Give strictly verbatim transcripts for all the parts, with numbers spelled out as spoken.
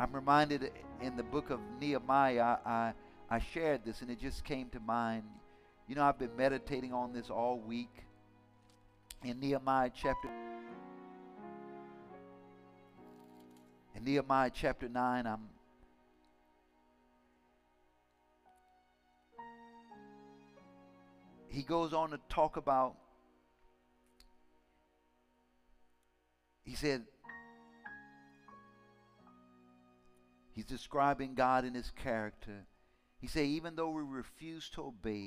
I'm reminded in the book of Nehemiah, I, I, I shared this and it just came to mind. You know, I've been meditating on this all week. In Nehemiah chapter in Nehemiah chapter nine, I'm he goes on to talk about, he said, he's describing God in his character. He said, even though we refuse to obey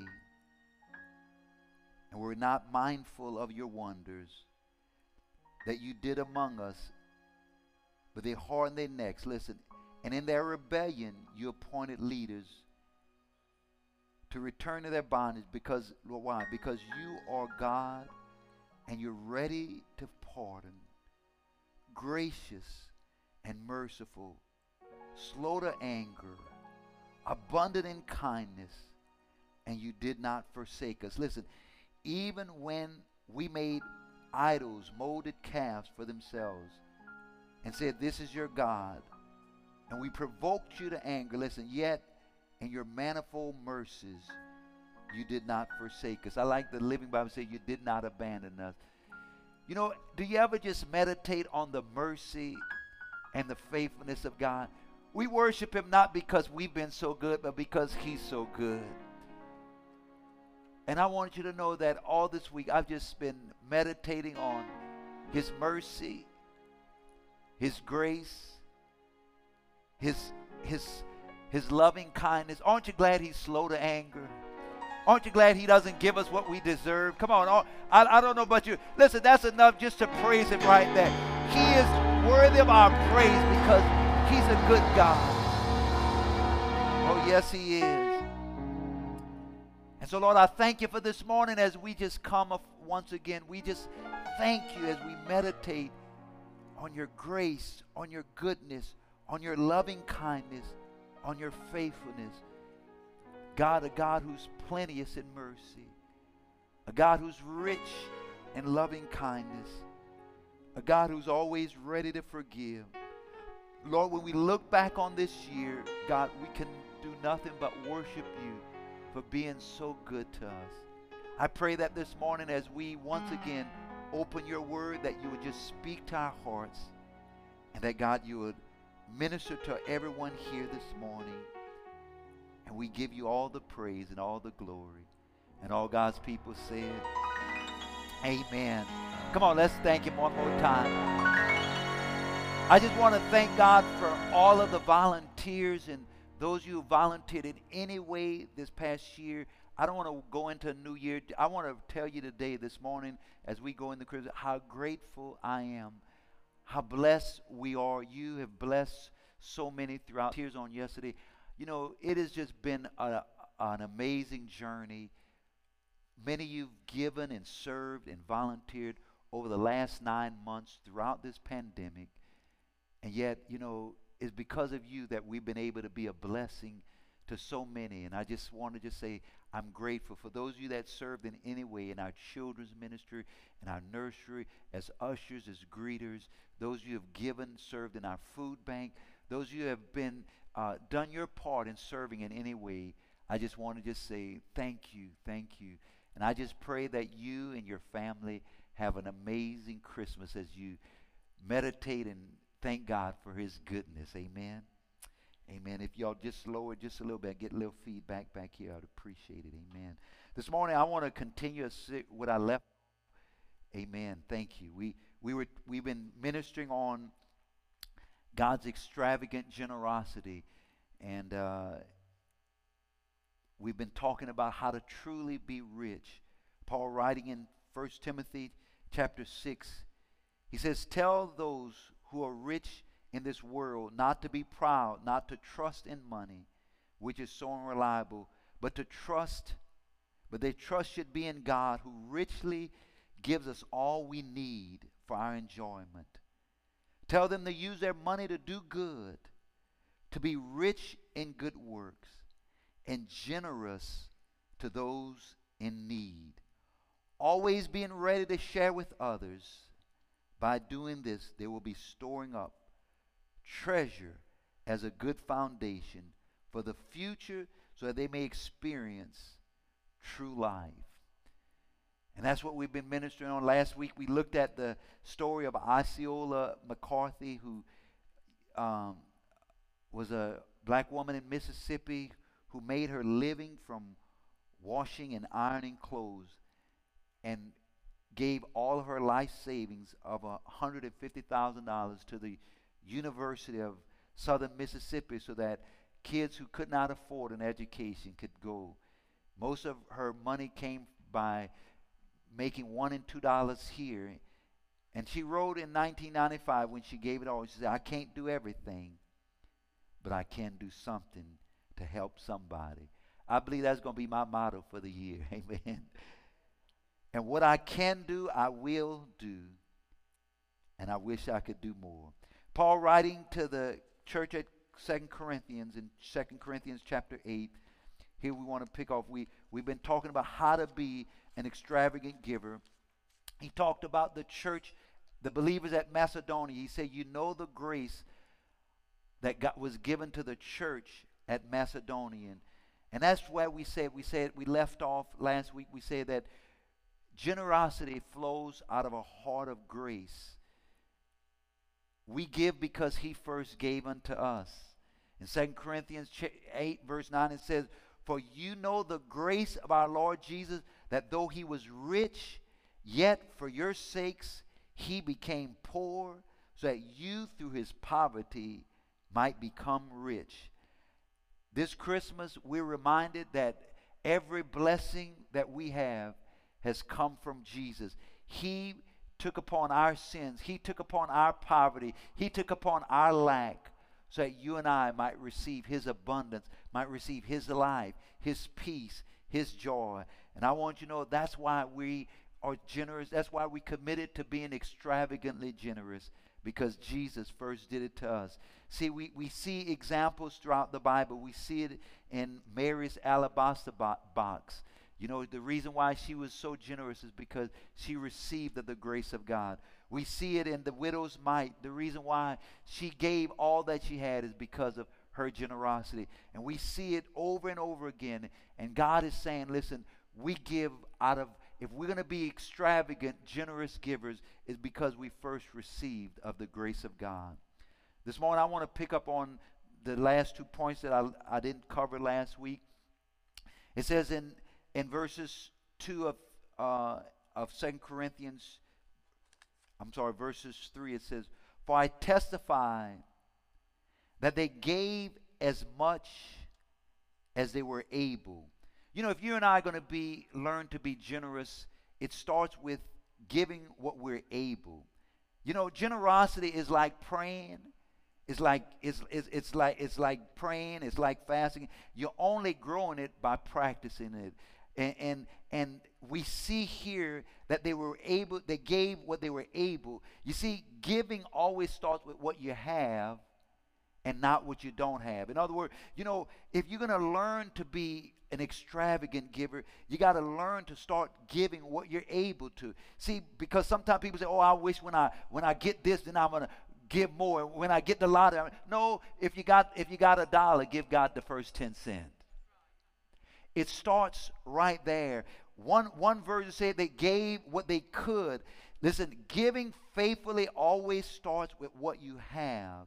and we're not mindful of your wonders that you did among us, but they hardened their necks. Listen, and in their rebellion you appointed leaders to return to their bondage. Because, well, why? Because you are God and you're ready to pardon, gracious and merciful, slow to anger, abundant in kindness, and you did not forsake us. Listen, even when we made idols, molded calves for themselves, and said, this is your God, and we provoked you to anger, listen, yet in your manifold mercies, you did not forsake us. I like the Living Bible say you did not abandon us. You know, do you ever just meditate on the mercy and the faithfulness of God? We worship him not because we've been so good, but because he's so good. And I want you to know that all this week I've just been meditating on his mercy, his grace, his his his loving kindness. Aren't you glad he's slow to anger? Aren't you glad he doesn't give us what we deserve? Come on, I, I don't know about you. Listen, that's enough just to praise him right there. He is worthy of our praise because he's a good God. Oh, yes, he is. And so, Lord, I thank you for this morning as we just come up once again. We just thank you as we meditate on your grace, on your goodness, on your loving kindness, on your faithfulness. God, a God who's plenteous in mercy, a God who's rich in loving kindness, a God who's always ready to forgive. Lord, when we look back on this year, God, we can do nothing but worship you for being so good to us. I pray that this morning as we once again open your word, that you would just speak to our hearts, and that, God, you would minister to everyone here this morning. And we give you all the praise and all the glory. And all God's people said, amen. Come on, let's thank him one more time. I just want to thank God for all of the volunteers and those of you who volunteered in any way this past year. I don't want to go into a new year. I want to tell you today, this morning, as we go in the Christmas, how grateful I am, how blessed we are. You have blessed so many throughout. Tears on yesterday. You know, it has just been a, an amazing journey. Many of you've given and served and volunteered over the last nine months throughout this pandemic. And yet, you know, it's because of you that we've been able to be a blessing to so many. And I just want to just say I'm grateful for those of you that served in any way in our children's ministry, in our nursery, as ushers, as greeters, those of you who have given, served in our food bank, those of you who have been uh, done your part in serving in any way. I just want to just say thank you, thank you. And I just pray that you and your family have an amazing Christmas as you meditate and thank God for his goodness. Amen. Amen. If y'all just lower just a little bit, get a little feedback back here, I'd appreciate it. Amen. This morning I want to continue what I left. Amen. Thank you. We we were we've been ministering on God's extravagant generosity, and uh, we've been talking about how to truly be rich. Paul, writing in First Timothy chapter six, he says, tell those who are rich in this world not to be proud, not to trust in money, which is so unreliable, but to trust, but their trust should be in God, who richly gives us all we need for our enjoyment. Tell them to use their money to do good, to be rich in good works, and generous to those in need. Always being ready to share with others. By doing this, they will be storing up treasure as a good foundation for the future so that they may experience true life. And that's what we've been ministering on. Last week we looked at the story of Osceola McCarthy, who um, was a black woman in Mississippi who made her living from washing and ironing clothes, and gave all of her life savings of one hundred fifty thousand dollars to the University of Southern Mississippi so that kids who could not afford an education could go. Most of her money came by making one and two dollars here. And she wrote in nineteen ninety-five, when she gave it all, she said, I can't do everything, but I can do something to help somebody. I believe that's going to be my motto for the year. Amen. And what I can do, I will do. And I wish I could do more. Paul, writing to the church at Second Corinthians, in Second Corinthians chapter eight, here we want to pick off. We, we've been talking about how to be an extravagant giver. He talked about the church, the believers at Macedonia. He said, you know the grace that God was given to the church at Macedonia. And that's why we said, we said, we left off last week, we said that generosity flows out of a heart of grace. We give because he first gave unto us. In Second Corinthians eight, verse nine, it says, for you know the grace of our Lord Jesus, that though he was rich, yet for your sakes he became poor, so that you through his poverty might become rich. This Christmas, we're reminded that every blessing that we have has come from Jesus. He took upon our sins. He took upon our poverty. He took upon our lack, so that you and I might receive his abundance, might receive his life, his peace, his joy. And I want you to know that's why we are generous. That's why we committed to being extravagantly generous, because Jesus first did it to us. See, we, we see examples throughout the Bible. We see it in Mary's alabaster bo- box. You know, the reason why she was so generous is because she received of the grace of God. We see it in the widow's mite. The reason why she gave all that she had is because of her generosity. And we see it over and over again. And God is saying, listen, we give out of, if we're going to be extravagant, generous givers, is because we first received of the grace of God. This morning I want to pick up on the last two points that I, I didn't cover last week. It says in, in verses two of, uh, of Second Corinthians, I'm sorry, verses three, it says, for I testify that they gave as much as they were able. You know, if you and I are going to be learn to be generous, it starts with giving what we're able. You know, generosity is like praying. It's like it's, it's it's like it's like praying. It's like fasting. You're only growing it by practicing it. And and and we see here that they were able. They gave what they were able. You see, giving always starts with what you have, and not what you don't have. In other words, you know, if you're going to learn to be an extravagant giver, you got to learn to start giving what you're able to. See, because sometimes people say, "Oh, I wish when I when I get this, then I'm going to give more. When I get the lottery." No, if you got if you got a dollar, give God the first ten cents. It starts right there. One one version said they gave what they could. Listen, giving faithfully always starts with what you have,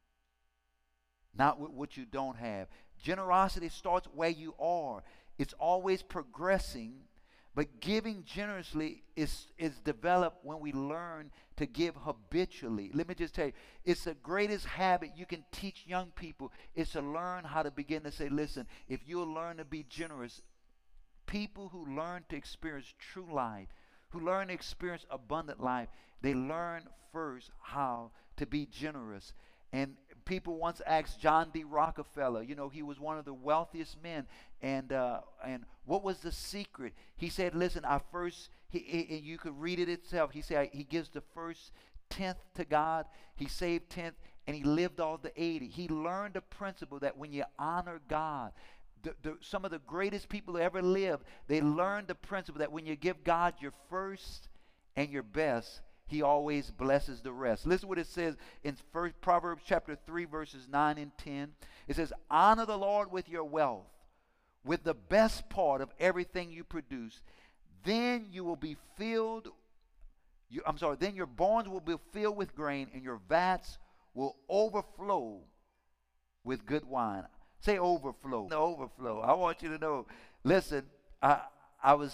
not with what you don't have. Generosity starts where you are. It's always progressing, but giving generously is, is developed when we learn to give habitually. Let me just tell you, it's the greatest habit you can teach young people is to learn how to begin to say, listen, if you'll learn to be generous, people who learn to experience true life, who learn to experience abundant life, they learn first how to be generous. And people once asked John D. Rockefeller, you know, he was one of the wealthiest men, and uh, and what was the secret? He said, listen, I first, he, he, you could read it itself. He said he gives the first tenth to God, he saved tenth, and he lived all the eighty. He learned the principle that when you honor God, the, the, some of the greatest people who ever lived, they learned the principle that when you give God your first and your best, he always blesses the rest. Listen what it says in first Proverbs chapter three, verses nine and ten. It says, honor the Lord with your wealth, with the best part of everything you produce. Then you will be filled, you, I'm sorry, then your barns will be filled with grain, and your vats will overflow with good wine. Say overflow. The overflow. I want you to know, listen, I, I was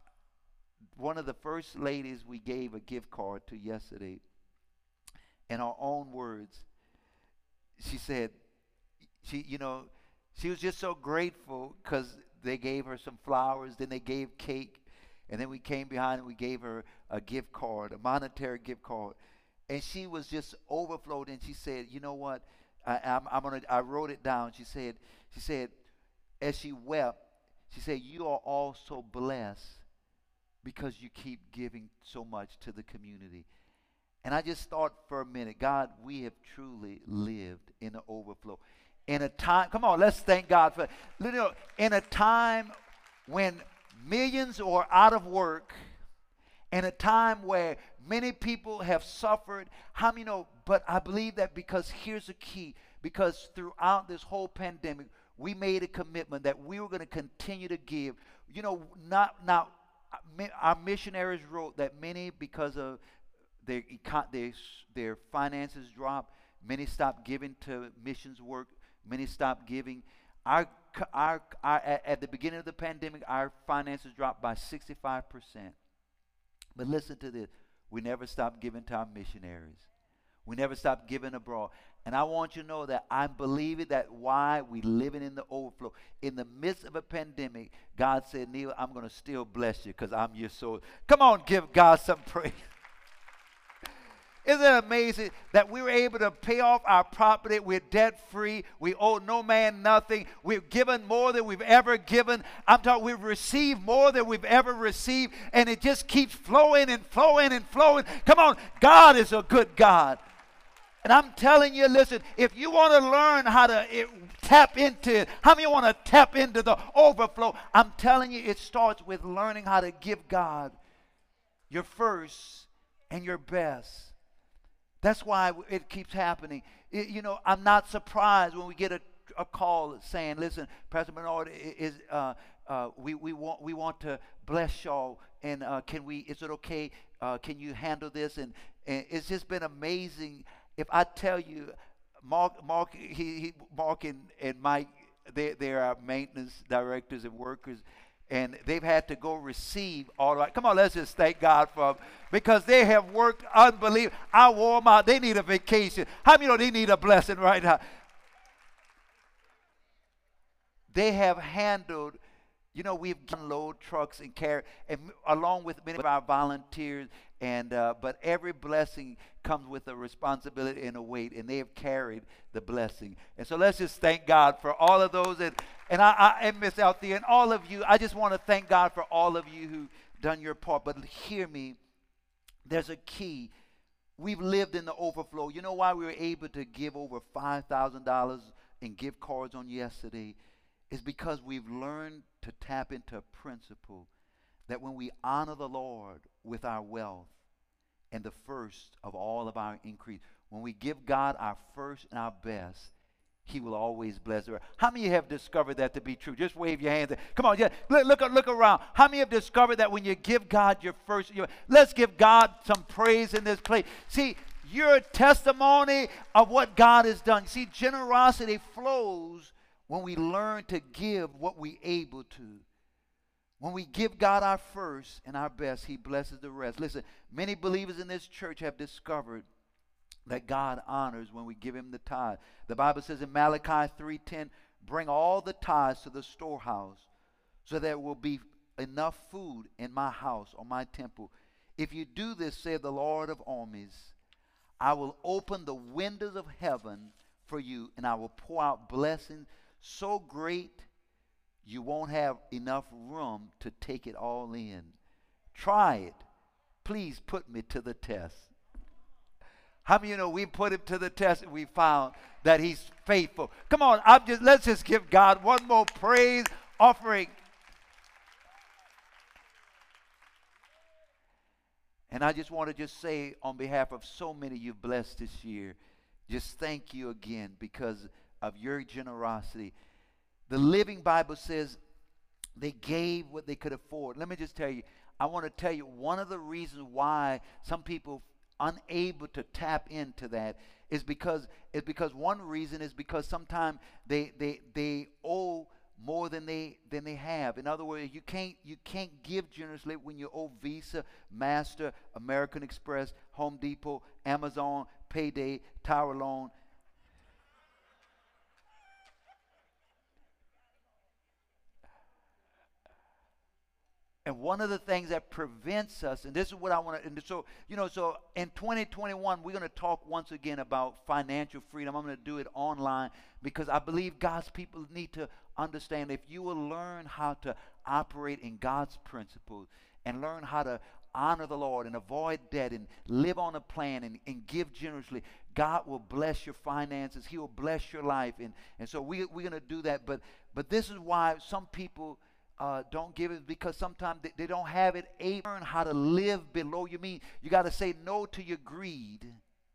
one of the first ladies we gave a gift card to yesterday. In our own words, she said, she, you know, she was just so grateful because they gave her some flowers, then they gave cake, and then we came behind and we gave her a gift card, a monetary gift card. And she was just overflowed, and she said, you know what, I, I'm, I'm gonna, I wrote it down. She said, she said, as she wept, she said, you are all so blessed because you keep giving so much to the community. And I just thought for a minute, God, we have truly lived in the overflow. In a time, come on, let's thank God for, you know, in a time when millions are out of work, in a time where many people have suffered. How many know? But I believe that because here's the key, because throughout this whole pandemic, we made a commitment that we were going to continue to give. You know, not now, our missionaries wrote that many, because of their, their, their finances dropped, many stopped giving to missions work, many stopped giving. Our, our, our, at the beginning of the pandemic, our finances dropped by sixty-five percent. But listen to this. We never stopped giving to our missionaries. We never stopped giving abroad. And I want you to know that I believe it, that why we living in the overflow. In the midst of a pandemic, God said, Neil, I'm going to still bless you because I'm your soul. Come on, give God some praise. Isn't it amazing that we were able to pay off our property? We're debt-free. We owe no man nothing. We've given more than we've ever given. I'm talking, we've received more than we've ever received. And it just keeps flowing and flowing and flowing. Come on, God is a good God. And I'm telling you, listen, if you want to learn how to it, tap into it, how many want to tap into the overflow? I'm telling you, it starts with learning how to give God your first and your best. That's why it keeps happening. It, you know, I'm not surprised when we get a, a call saying, listen, Pastor Bernard, is, uh, uh, we, we, want, we want to bless y'all, and uh, can we, is it okay, uh, can you handle this? And, and it's just been amazing. If I tell you, Mark, Mark, he, he, Mark and, and Mike, they, they're our maintenance directors and workers, and they've had to go receive all right. Come on, let's just thank God for them, because they have worked unbelievable. I wore them out. They need a vacation. How many know they need a blessing right now? They have handled, you know, we've unload trucks and carry, and along with many of our volunteers, and uh, but every blessing comes with a responsibility and a weight, and they have carried the blessing. And so let's just thank God for all of those, and and I, I and Miss Althea and all of you. I just want to thank God for all of you who done your part. But hear me, there's a key. We've lived in the overflow. You know why we were able to give over five thousand dollars in gift cards on yesterday? Is because we've learned to tap into a principle that when we honor the Lord with our wealth and the first of all of our increase, when we give God our first and our best, He will always bless us. How many have discovered that to be true? Just wave your hands. Come on, yeah, look, look, look around. How many have discovered that when you give God your first, your, let's give God some praise in this place. See, you're a testimony of what God has done. See, generosity flows when we learn to give what we're able to. When we give God our first and our best, He blesses the rest. Listen, many believers in this church have discovered that God honors when we give Him the tithe. The Bible says in Malachi three ten, bring all the tithes to the storehouse, so there will be enough food in my house or my temple. If you do this, saith the Lord of armies, I will open the windows of heaven for you, and I will pour out blessings so great you won't have enough room to take it all in. Try it. Please put me to the test. How many of you know we put Him to the test and we found that He's faithful? Come on, I'm just let's just give God one more praise offering. And I just want to just say on behalf of so many you've blessed this year, just thank you again because of your generosity. The Living Bible says they gave what they could afford. Let me just tell you, I want to tell you one of the reasons why some people unable to tap into that is because is because one reason is because sometimes they they they owe more than they than they have. In other words, you can't you can't give generously when you owe Visa, Master, American Express, Home Depot, Amazon, Payday, Tower Loan. And one of the things that prevents us, and this is what I want to, and so, you know, so in twenty twenty-one, we're going to talk once again about financial freedom. I'm going to do it online because I believe God's people need to understand if you will learn how to operate in God's principles and learn how to honor the Lord and avoid debt and live on a plan and, and give generously, God will bless your finances. He will bless your life. And, and so we, we're going to do that. But, but this is why some people Uh, don't give it because sometimes they, they don't have it able. Learn how to live below your means. You got to say no to your greed.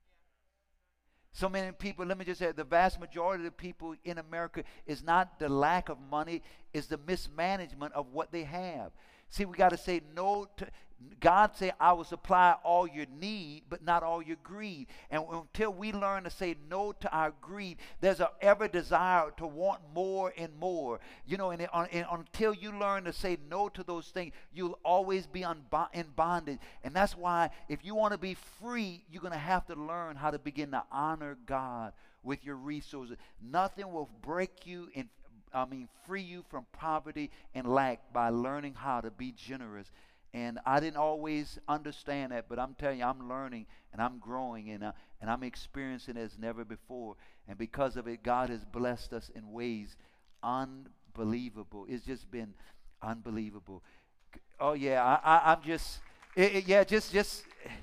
So many people, let me just say, the vast majority of the people in America is not the lack of money, is the mismanagement of what they have. See, we got to say no to, God say, I will supply all your need, but not all your greed. And until we learn to say no to our greed, there's an ever desire to want more and more. You know, and, it, and until you learn to say no to those things, you'll always be unbo- in bondage. And that's why if you want to be free, you're going to have to learn how to begin to honor God with your resources. Nothing will break you in I mean, free you from poverty and lack by learning how to be generous. And I didn't always understand that, but I'm telling you, I'm learning and I'm growing and, uh, and I'm experiencing it as never before. And because of it, God has blessed us in ways unbelievable. It's just been unbelievable. Oh yeah, I, I, I'm just, it, it, yeah, just, just,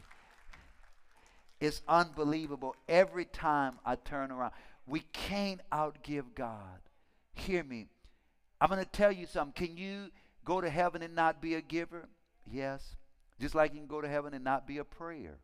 it's unbelievable. Every time I turn around, we can't outgive God. Hear me. I'm going to tell you something. Can you go to heaven and not be a giver? Yes. Just like you can go to heaven and not be a prayer.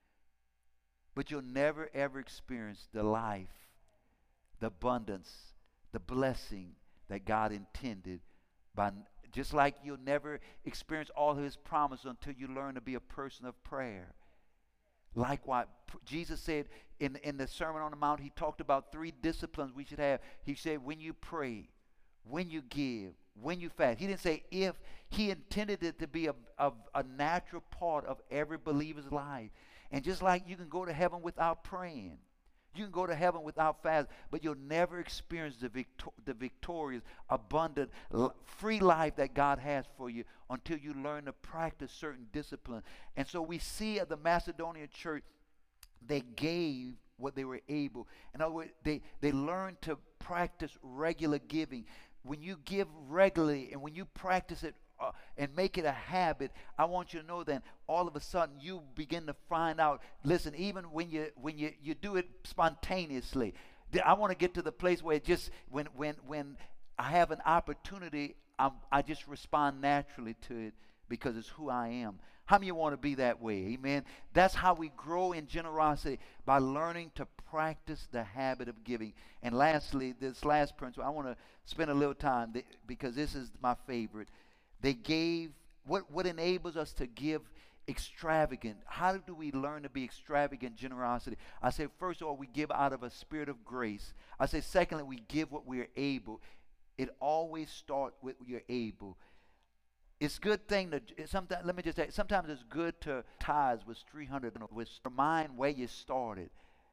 But you'll never ever experience the life, the abundance, the blessing that God intended. By just like you'll never experience all his promise until you learn to be a person of prayer. Likewise, Jesus said in, in the Sermon on the Mount, he talked about three disciplines we should have. He said, when you pray, when you give, when you fast. He didn't say if. He intended it to be a, a, a natural part of every believer's life. And just like you can go to heaven without praying, you can go to heaven without fasting, but you'll never experience the, victor- the victorious, abundant, l- free life that God has for you until you learn to practice certain disciplines. And so we see at the Macedonian church, they gave what they were able. In other words, they, they learned to practice regular giving. When you give regularly and when you practice it uh, and make it a habit, I want you to know that all of a sudden you begin to find out, listen, even when you when you, you do it spontaneously, I want to get to the place where it just, when when when I have an opportunity, I'm, I just respond naturally to it because it's who I am. How many of you want to be that way? Amen. That's how we grow in generosity, by learning to practice the habit of giving. And lastly, this last principle, I want to spend a little time th- because this is my favorite. They gave, what, what enables us to give extravagant. How do we learn to be extravagant generosity? I say, first of all, we give out of a spirit of grace. I say, secondly, we give what we are able. It always starts with you're able. It's good thing to sometimes. Let me just say, sometimes it's good to tithes with three hundred. With remind where you started.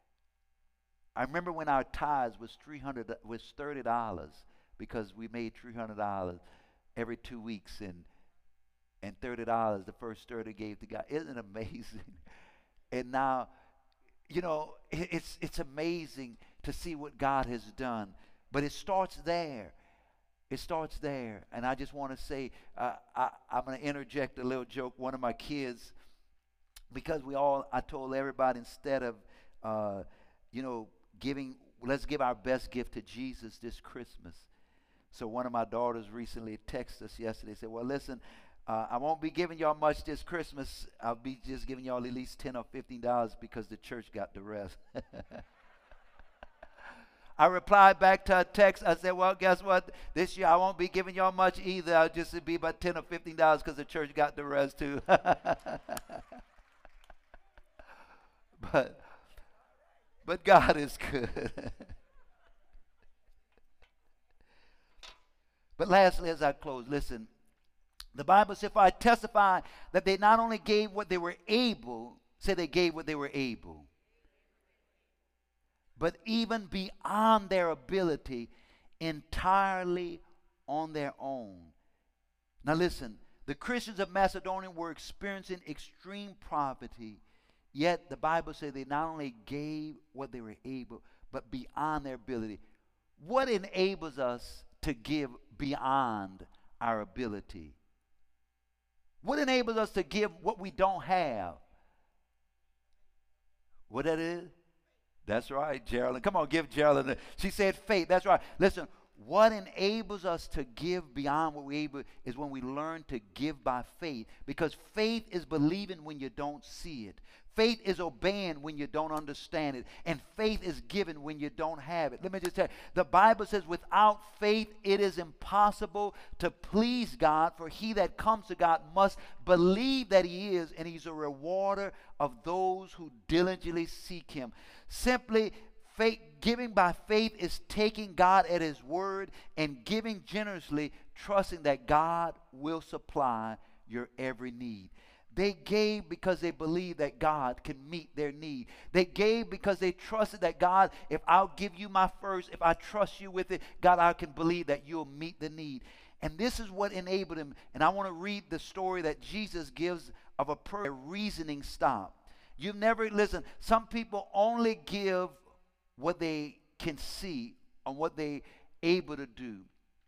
I remember when our tithes was three hundred, was thirty dollars because we made three hundred dollars every two weeks, and and thirty dollars the first thirty gave to God. Isn't it amazing? And now, you know, it, it's it's amazing to see what God has done. But it starts there. It starts there. And I just want to say, uh, I, I'm going to interject a little joke. One of my kids, because we all, I told everybody, instead of, uh, you know, giving, let's give our best gift to Jesus this Christmas. So one of my daughters recently texted us yesterday, said, well, listen, Uh, I won't be giving y'all much this Christmas. I'll be just giving y'all at least ten or fifteen dollars because the church got the rest. I replied back to her text. I said, well, guess what? This year I won't be giving y'all much either. I'll just be about ten or fifteen dollars because the church got the rest too. but, but God is good. But lastly, as I close, listen. The Bible says, for I testify that they not only gave what they were able, say they gave what they were able, but even beyond their ability, entirely on their own. Now listen, the Christians of Macedonia were experiencing extreme poverty, yet the Bible says they not only gave what they were able, but beyond their ability. What enables us to give beyond our ability? What enables us to give what we don't have? What that is? That's right, Geraldine. Come on, give Geraldine. She said faith. That's right. Listen, what enables us to give beyond what we're able is when we learn to give by faith. Because faith is believing when you don't see it. Faith is obeying when you don't understand it. And faith is giving when you don't have it. Let me just tell you, the Bible says without faith it is impossible to please God, for he that comes to God must believe that he is, and he's a rewarder of those who diligently seek him. Simply, faith, giving by faith is taking God at his word and giving generously, trusting that God will supply your every need. They gave because they believed that God can meet their need. They gave because they trusted that God, if I'll give you my first, if I trust you with it, God, I can believe that you'll meet the need. And this is what enabled him. And I want to read the story that Jesus gives of a person. Their reasoning stopped. You've never, listen, some people only give what they can see on what they able to do.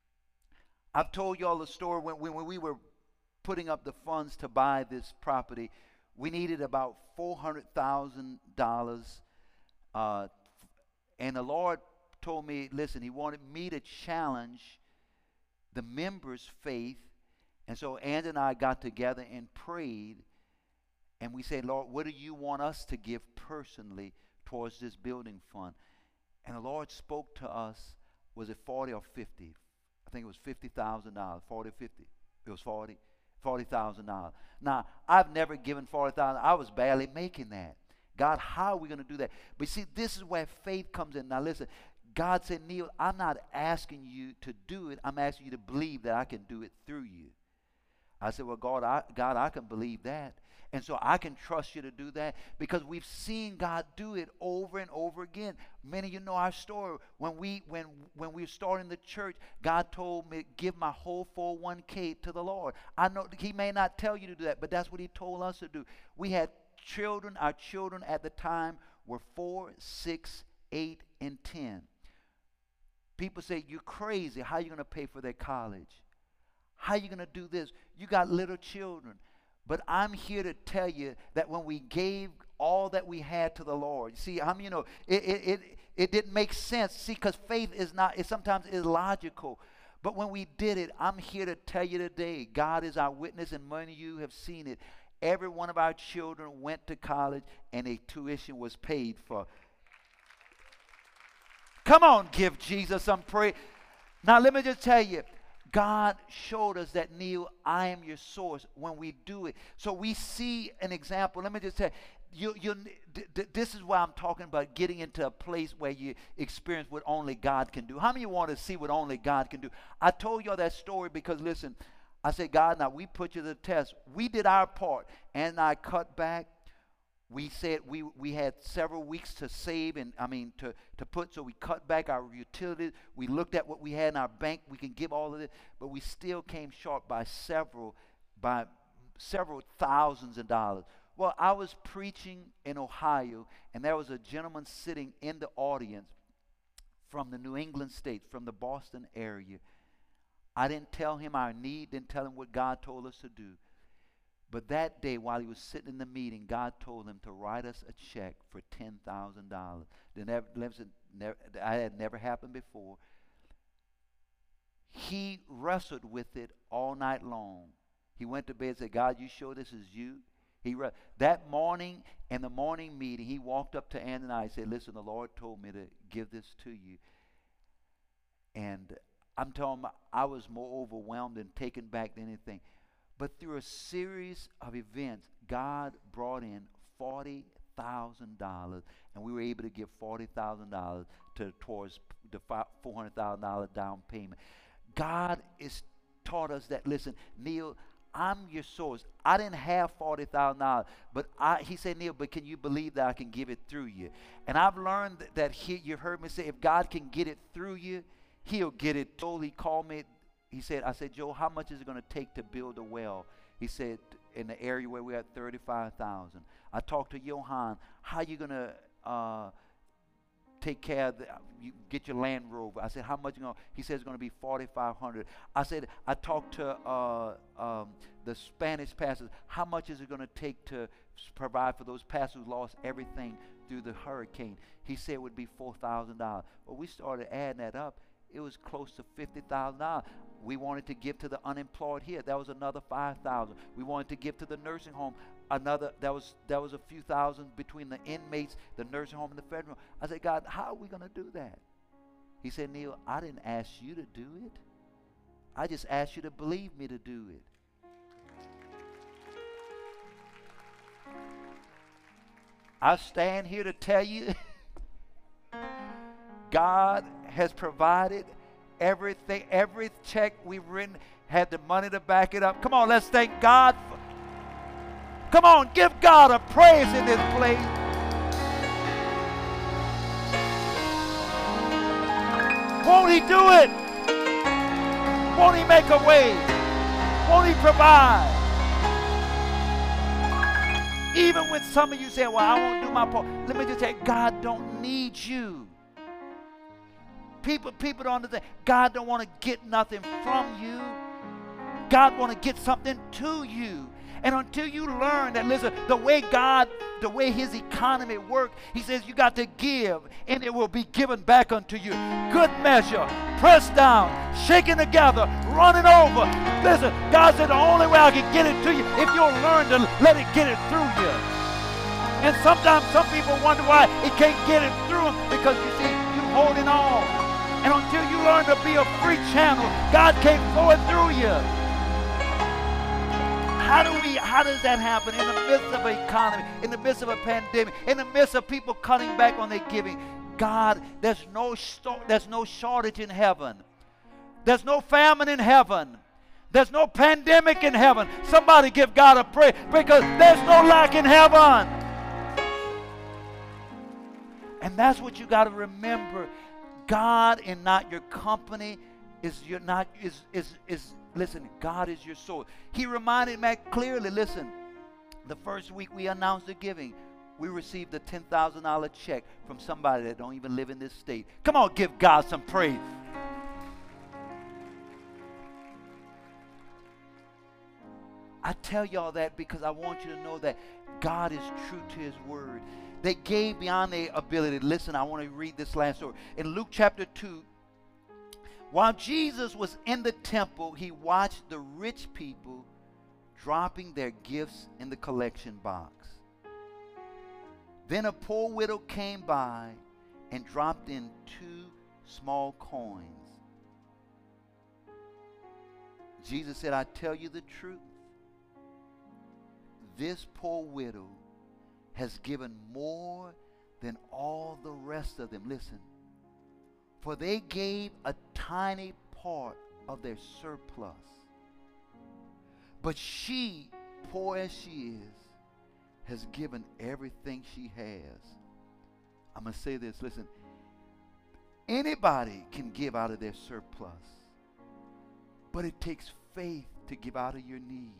I've told you all the story when, when, when we were putting up the funds to buy this property. We needed about four hundred thousand dollars. Uh, and the Lord told me, listen, he wanted me to challenge the members' faith. And so Ann and I got together and prayed. And we said, Lord, what do you want us to give personally towards this building fund? And the Lord spoke to us, was it forty or fifty? I think it was fifty thousand dollars, forty or fifty. It was forty, forty thousand dollars. Now, I've never given forty thousand dollars. I was barely making that. God, how are we going to do that? But see, this is where faith comes in. Now listen, God said, Neil, I'm not asking you to do it. I'm asking you to believe that I can do it through you. I said, well, God, I, God, I can believe that. And so I can trust you to do that because we've seen God do it over and over again. Many of you know our story. When we when when we were starting the church, God told me, give my whole four oh one k to the Lord. I know he may not tell you to do that, but that's what he told us to do. We had children. Our children at the time were four, six, eight, and ten. People say, you're crazy. How are you going to pay for their college? How are you going to do this? You got little children. But I'm here to tell you that when we gave all that we had to the Lord, see, how many you know, it, it, it, it didn't make sense. See, because faith is not, it sometimes is logical. But when we did it, I'm here to tell you today, God is our witness, and many of you have seen it. Every one of our children went to college, and a tuition was paid for. Come on, give Jesus some praise. Now, let me just tell you, God showed us that, Neil, I am your source when we do it. So we see an example. Let me just tell you, you, you d- d- this is why I'm talking about getting into a place where you experience what only God can do. How many of you want to see what only God can do? I told y'all that story because, listen, I said, God, now we put you to the test. We did our part, and I cut back. We said we, we had several weeks to save and, I mean, to, to put, so we cut back our utilities. We looked at what we had in our bank. We can give all of it, but we still came short by several, by several thousands of dollars. Well, I was preaching in Ohio, and there was a gentleman sitting in the audience from the New England states, from the Boston area. I didn't tell him our need, didn't tell him what God told us to do. But that day, while he was sitting in the meeting, God told him to write us a check for ten thousand dollars. That had never happened before. He wrestled with it all night long. He went to bed and said, God, you sure this is you? He re- That morning, in the morning meeting, he walked up to Ann and I and said, listen, the Lord told me to give this to you. And I'm telling you, I was more overwhelmed and taken back than anything. But through a series of events, God brought in forty thousand dollars, and we were able to give forty thousand dollars to towards the four hundred thousand dollars down payment. God has taught us that, listen, Neil, I'm your source. I didn't have forty thousand dollars, but I, he said, Neil, but can you believe that I can give it through you? And I've learned that, that he, you've heard me say, if God can get it through you, he'll get it. He called me. He said, I said, Joe, how much is it going to take to build a well? He said, in the area where we're at, thirty-five thousand. I talked to Johan, how you going to uh, take care of the, you get your Land Rover? I said, how much you going to? He said, it's going to be forty-five hundred. I said, I talked to uh, um, the Spanish pastors, how much is it going to take to provide for those pastors who lost everything through the hurricane? He said it would be four thousand dollars. Well, we started adding that up. It was close to fifty thousand dollars. We wanted to give to the unemployed here. That was another five thousand dollars. We wanted to give to the nursing home. Another, that was that was a few thousand between the inmates, the nursing home, and the federal. I said, God, how are we going to do that? He said, Neil, I didn't ask you to do it. I just asked you to believe me to do it. I stand here to tell you, God has provided everything. Every check we've written had the money to back it up. Come on, let's thank God. For, come on, give God a praise in this place. Won't he do it? Won't he make a way? Won't he provide? Even when some of you say, well, I won't do my part. Let me just say, God don't need you. People, people don't understand. God don't want to get nothing from you. God want to get something to you. And until you learn that, listen, the way God, the way his economy works, he says you got to give and it will be given back unto you. Good measure, pressed down, shaken together, running over. Listen, God said the only way I can get it to you if you'll learn to let it get it through you. And sometimes some people wonder why it can't get it through them, because you see, you're holding on. And until you learn to be a free channel, God can't flow it through you. How do we, how does that happen in the midst of an economy, in the midst of a pandemic, in the midst of people cutting back on their giving? God, there's no, there's no shortage in heaven. There's no famine in heaven. There's no pandemic in heaven. Somebody give God a praise, because there's no lack in heaven. And that's what you got to remember. God and not your company is your not is is is listen, God is your source. He reminded me clearly, listen, the first week we announced the giving, we received a ten thousand dollar check from somebody that don't even live in this state. Come on, give God some praise. I tell y'all that because I want you to know that God is true to his word. They gave beyond their ability. Listen, I want to read this last story. In Luke chapter two, while Jesus was in the temple, he watched the rich people dropping their gifts in the collection box. Then a poor widow came by and dropped in two small coins. Jesus said, I tell you the truth. This poor widow has given more than all the rest of them. Listen, for they gave a tiny part of their surplus. But she, poor as she is, has given everything she has. I'm going to say this, listen. Anybody can give out of their surplus, but it takes faith to give out of your need.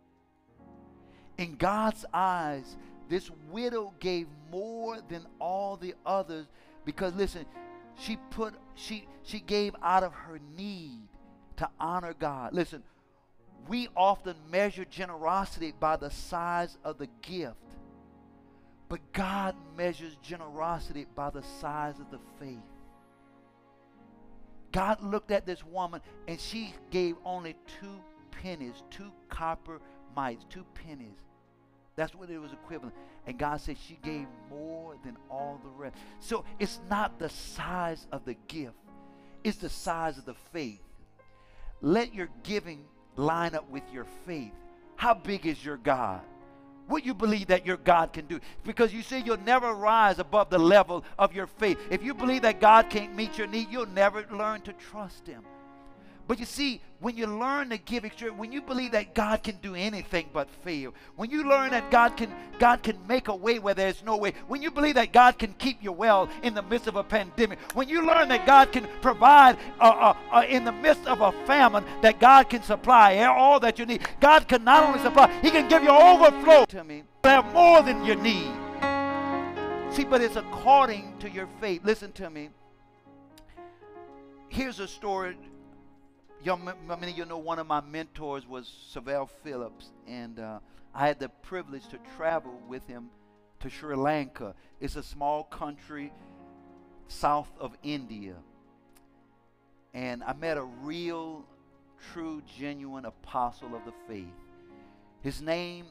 In God's eyes, this widow gave more than all the others because, listen, she put she she gave out of her need to honor God. Listen, we often measure generosity by the size of the gift, but God measures generosity by the size of the faith. God looked at this woman and she gave only two pennies, two copper mites, two pennies. That's what it was equivalent. And God said she gave more than all the rest. So it's not the size of the gift. It's the size of the faith. Let your giving line up with your faith. How big is your God? What you believe that your God can do? Because you see, you'll never rise above the level of your faith. If you believe that God can't meet your need, you'll never learn to trust him. But you see, when you learn to give extra, when you believe that God can do anything but fail, when you learn that God can God can make a way where there's no way, when you believe that God can keep you well in the midst of a pandemic, when you learn that God can provide uh, uh, uh, in the midst of a famine, that God can supply all that you need. God can not only supply, he can give you overflow to me, have more than you need. See, but it's according to your faith. Listen to me. Here's a story. Young, many of you know one of my mentors was Savelle Phillips, and uh, I had the privilege to travel with him to Sri Lanka. It's a small country south of India. And I met a real, true, genuine apostle of the faith. His name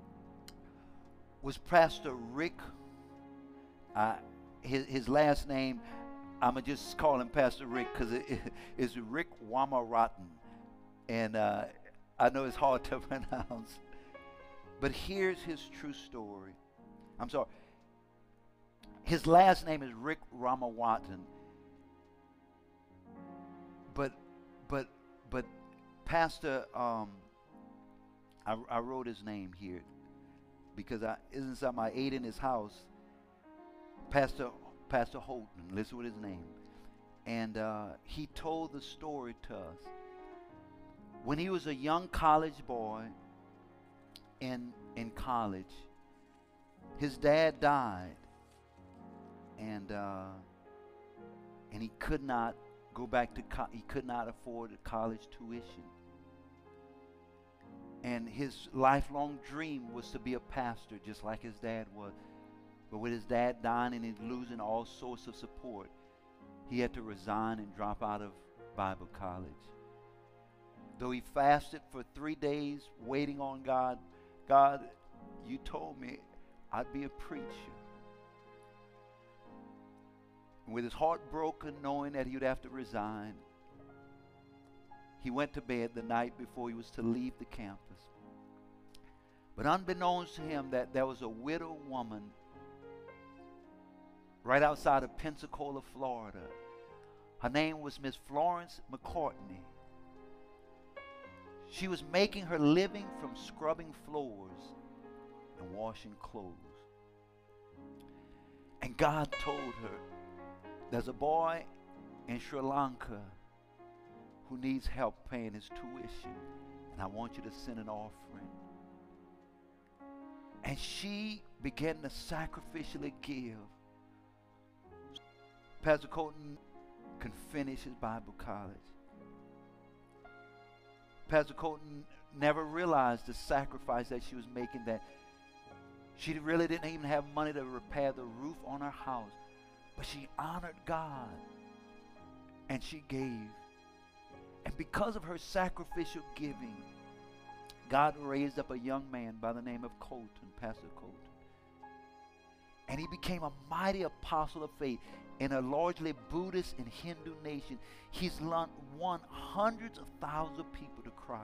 was Pastor Rick. Uh, his, his last name, I'm going to just call him Pastor Rick because it, it, it's Rick Wamaratan. And uh, I know it's hard to pronounce. But here's his true story. I'm sorry. His last name is Rick Ramawatan. But, but, but Pastor, um, I, I wrote his name here because I, isn't something I ate in his house. Pastor Pastor Holton, listen with his name. And uh, he told the story to us. When he was a young college boy in, in college, his dad died. And, uh, and he could not go back to, co- he could not afford a college tuition. And his lifelong dream was to be a pastor, just like his dad was. But with his dad dying and he's losing all sorts of support, he had to resign and drop out of Bible college. Though he fasted for three days waiting on God, God, you told me I'd be a preacher. And with his heart broken, knowing that he would have to resign, he went to bed the night before he was to leave the campus. But unbeknownst to him, that there was a widow woman right outside of Pensacola, Florida. Her name was Miss Florence McCartney. She was making her living from scrubbing floors and washing clothes. And God told her, there's a boy in Sri Lanka who needs help paying his tuition, and I want you to send an offering. And she began to sacrificially give. Pastor Colton can finish his Bible college. Pastor Colton never realized the sacrifice that she was making, that she really didn't even have money to repair the roof on her house. But she honored God and she gave. And because of her sacrificial giving, God raised up a young man by the name of Colton, Pastor Colton. And he became a mighty apostle of faith in a largely Buddhist and Hindu nation. He's won hundreds of thousands of people to Christ.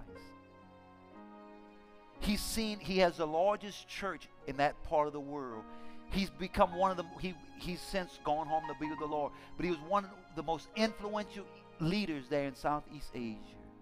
He's seen, he has the largest church in that part of the world. He's become one of the, he, he's since gone home to be with the Lord. But he was one of the most influential leaders there in Southeast Asia.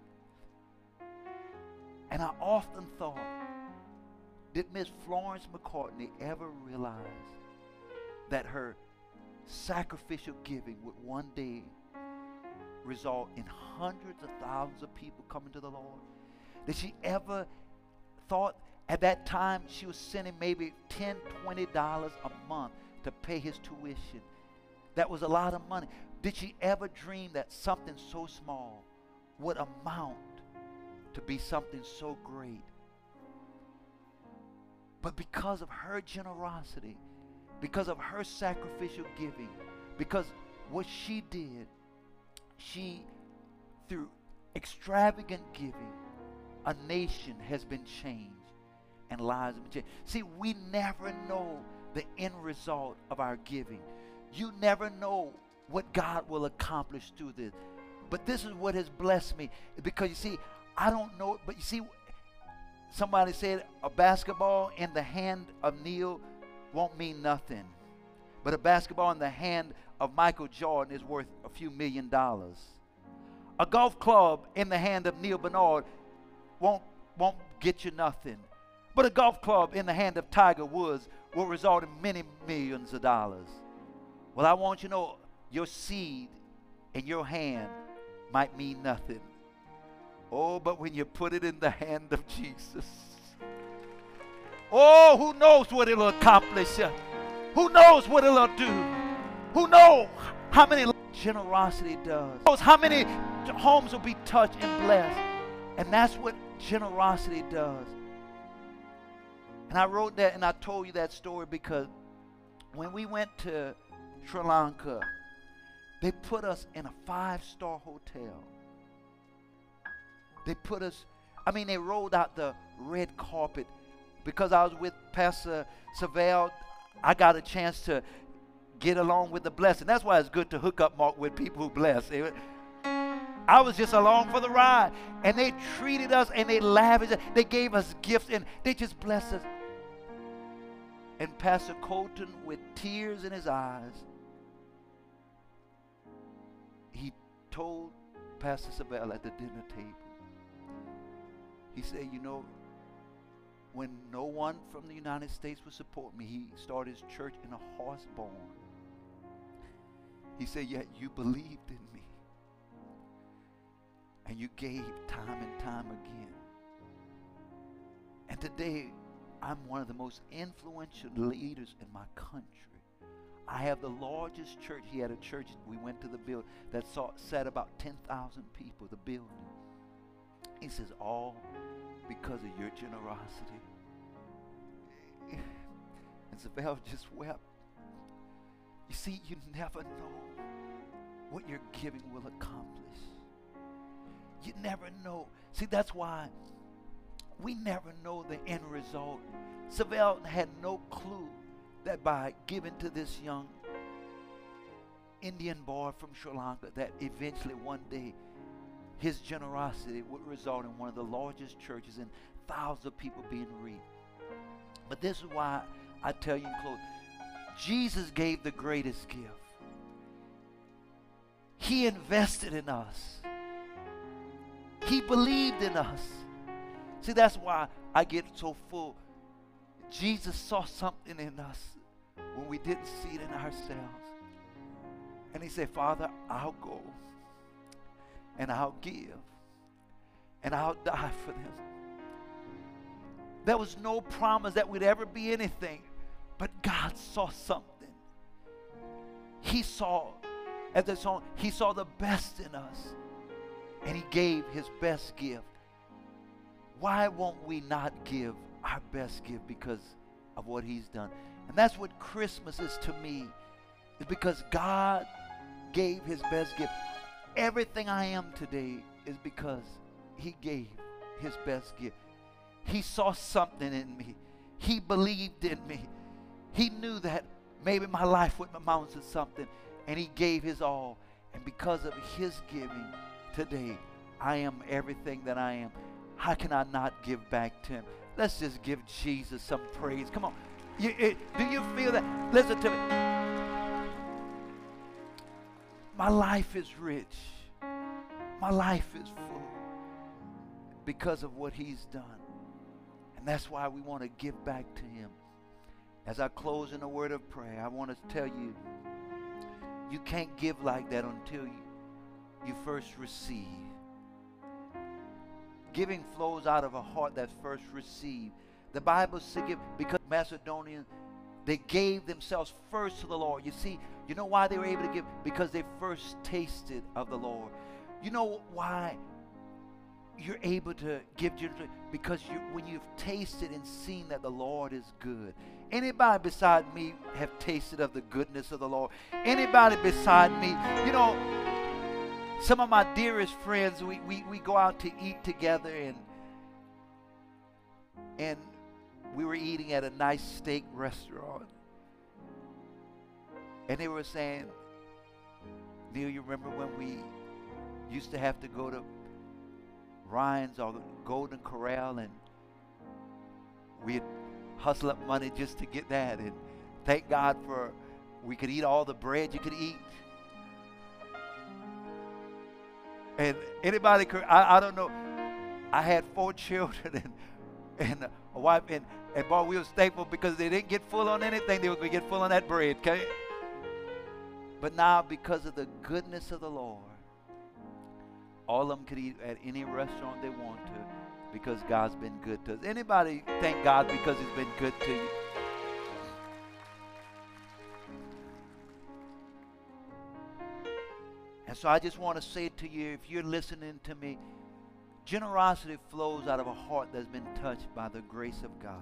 And I often thought, did Miss Florence McCartney ever realize that her sacrificial giving would one day result in hundreds of thousands of people coming to the Lord? Did she ever thought at that time she was sending maybe ten dollars, twenty dollars a month to pay his tuition? That was a lot of money. Did she ever dream that something so small would amount to be something so great? But because of her generosity, because of her sacrificial giving, because what she did, she, through extravagant giving, a nation has been changed and lives have been changed. See, we never know the end result of our giving. You never know what God will accomplish through this. But this is what has blessed me, because you see, I don't know, but you see, somebody said a basketball in the hand of Neil won't mean nothing, but a basketball in the hand of Michael Jordan is worth a few million dollars. A golf club in the hand of Neil Bernard won't won't get you nothing, but a golf club in the hand of Tiger Woods will result in many millions of dollars. Well, I want you to know, your seed in your hand might mean nothing. Oh, but when you put it in the hand of Jesus, oh, who knows what it'll accomplish? Who knows what it'll do? Who knows how many generosity does? Who knows how many homes will be touched and blessed? And that's what generosity does. And I wrote that and I told you that story because when we went to Sri Lanka, they put us in a five-star hotel. They put us, I mean, they rolled out the red carpet. Because I was with Pastor Savelle, I got a chance to get along with the blessing. That's why it's good to hook up, Mark, with people who bless. I was just along for the ride. And they treated us and they lavished. They gave us gifts and they just blessed us. And Pastor Colton, with tears in his eyes, he told Pastor Savelle at the dinner table, he said, you know, when no one from the United States would support me, he started his church in a horse barn. He said, yet you believed in me. And you gave time and time again. And today, I'm one of the most influential leaders in my country. I have the largest church. He had a church, we went to the building, that saw, sat about ten thousand people, the building. He says, all because of your generosity. And Savelle just wept. You see, you never know what your giving will accomplish. You never know. See, that's why we never know the end result. Savelle had no clue that by giving to this young Indian boy from Sri Lanka, that eventually one day his generosity would result in one of the largest churches and thousands of people being reached. But this is why I tell you in close, Jesus gave the greatest gift. He invested in us. He believed in us. See, that's why I get so full. Jesus saw something in us when we didn't see it in ourselves. And he said, Father, I'll go. And I'll give. And I'll die for them. There was no promise that we'd ever be anything. But God saw something. He saw, as the song, he saw the best in us. And he gave his best gift. Why won't we not give our best gift? Because of what he's done. And that's what Christmas is to me. It's because God gave his best gift. Everything I am today is because he gave his best gift. He saw something in me. He believed in me. He knew that maybe my life would amount to something. And he gave his all. And because of his giving today, I am everything that I am. How can I not give back to him? Let's just give Jesus some praise. Come on. You, it, do you feel that? Listen to me. My life is rich. My life is full because of what he's done. And that's why we want to give back to him. As I close in a word of prayer, I want to tell you, you can't give like that until you, you first receive. Giving flows out of a heart that's first received. The Bible says, because Macedonians, they gave themselves first to the Lord. You see, you know why they were able to give? Because they first tasted of the Lord. You know why you're able to give generously? Because you, when you've tasted and seen that the Lord is good. Anybody beside me have tasted of the goodness of the Lord? Anybody beside me? You know, some of my dearest friends, we, we, we go out to eat together, and and we were eating at a nice steak restaurant. And they were saying, Neil, you remember when we used to have to go to Ryan's or Golden Corral and we'd hustle up money just to get that, and thank God for we could eat all the bread you could eat. And anybody could, I, I don't know, I had four children and, and a wife, and, and boy, we were thankful because they didn't get full on anything, they were going to get full on that bread, okay? But now, because of the goodness of the Lord, all of them could eat at any restaurant they want to because God's been good to us. Anybody thank God because He's been good to you? And so I just want to say to you, if you're listening to me, generosity flows out of a heart that's been touched by the grace of God.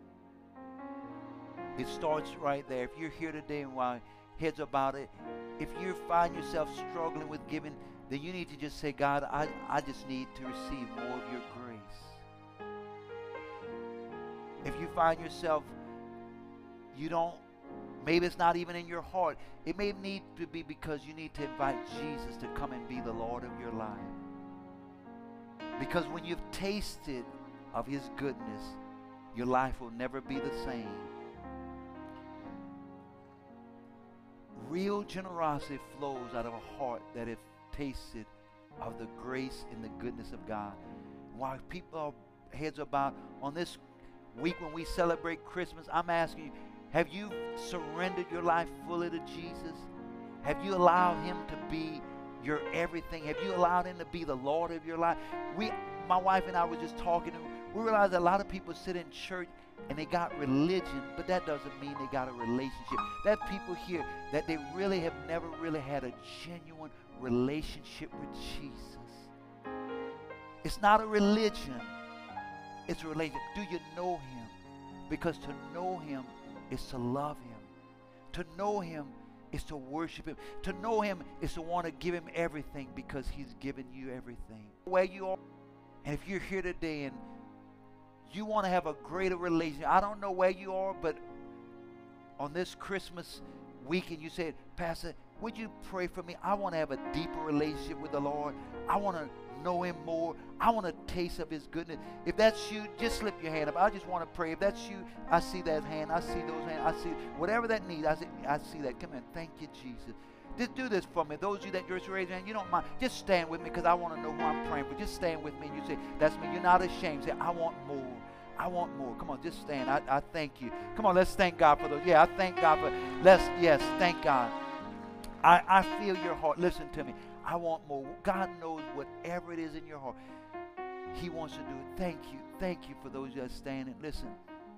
It starts right there. If you're here today and while heads about it, if you find yourself struggling with giving, then you need to just say, God, I, I just need to receive more of your grace. If you find yourself, you don't, maybe it's not even in your heart. It may need to be because you need to invite Jesus to come and be the Lord of your life. Because when you've tasted of His goodness, your life will never be the same. Real generosity flows out of a heart that have tasted of the grace and the goodness of God. While people are heads about on this week when we celebrate Christmas, I'm asking you, have you surrendered your life fully to Jesus? Have you allowed Him to be your everything? Have you allowed Him to be the Lord of your life? We, my wife and I were just talking, and we realized that a lot of people sit in church and they got religion, but that doesn't mean they got a relationship. There are people here that they really have never really had a genuine relationship with Jesus. It's not a religion. It's a relationship. Do you know Him? Because to know Him is to love Him. To know Him is to worship Him. To know Him is to want to give Him everything because He's given you everything. Where you are, and if you're here today and you want to have a greater relationship, I don't know where you are, but on this Christmas weekend you said, Pastor, would you pray for me? I want to have a deeper relationship with the Lord. I want to know Him more. I want to taste of His goodness. If that's you, just slip your hand up. I just want to pray. If that's you, I see that hand. I see those hands. I see whatever that needs. I see, I see that. Come in. Thank you, Jesus. Just do this for me. Those of you that just raise your hand, you don't mind. Just stand with me because I want to know who I'm praying for. Just stand with me and you say, that's me. You're not ashamed. Say, I want more. I want more. Come on, just stand. I, I thank you. Come on, let's thank God for those. Yeah, I thank God for, let's, yes, thank God. I, I feel your heart. Listen to me. I want more. God knows whatever it is in your heart. He wants to do it. Thank you. Thank you for those that are standing. Listen,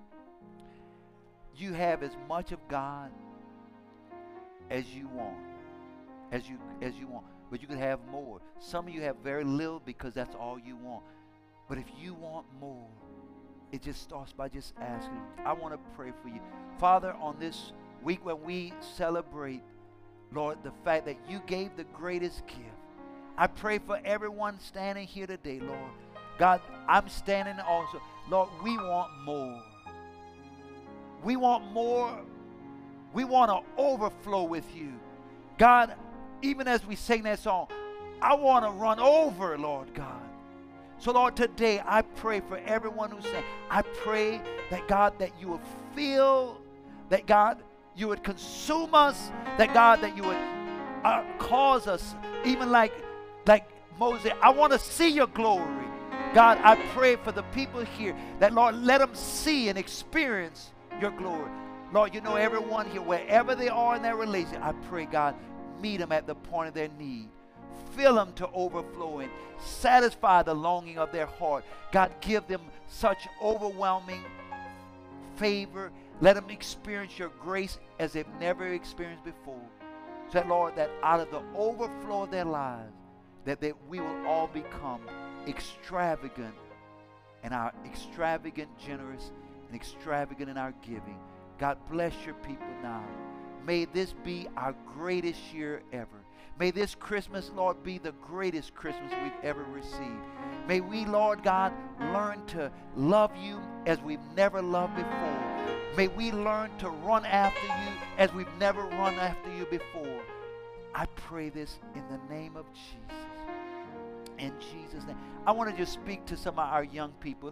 you have as much of God as you want. As you, as you want. But you could have more. Some of you have very little because that's all you want. But if you want more, it just starts by just asking. I want to pray for you. Father, on this week when we celebrate, Lord, the fact that you gave the greatest gift, I pray for everyone standing here today, Lord. God, I'm standing also. Lord, we want more. We want more. We want to overflow with you. God, even as we sing that song, I want to run over, Lord God. So, Lord, today I pray for everyone who's saying, I pray that, God, that you would fill, that, God, you would consume us, that, God, that you would uh, cause us, even like, like Moses, I want to see your glory. God, I pray for the people here that, Lord, let them see and experience your glory. Lord, you know everyone here, wherever they are in their relationship, I pray, God, meet them at the point of their need. Fill them to overflowing. Satisfy the longing of their heart. God, give them such overwhelming favor. Let them experience your grace as they've never experienced before. So that, Lord, that out of the overflow of their lives, that they, we will all become extravagant, and our extravagant, generous, and extravagant in our giving. God, bless your people now. May this be our greatest year ever. May this Christmas, Lord, be the greatest Christmas we've ever received. May we, Lord God, learn to love you as we've never loved before. May we learn to run after you as we've never run after you before. I pray this in the name of Jesus. In Jesus' name. I want to just speak to some of our young people.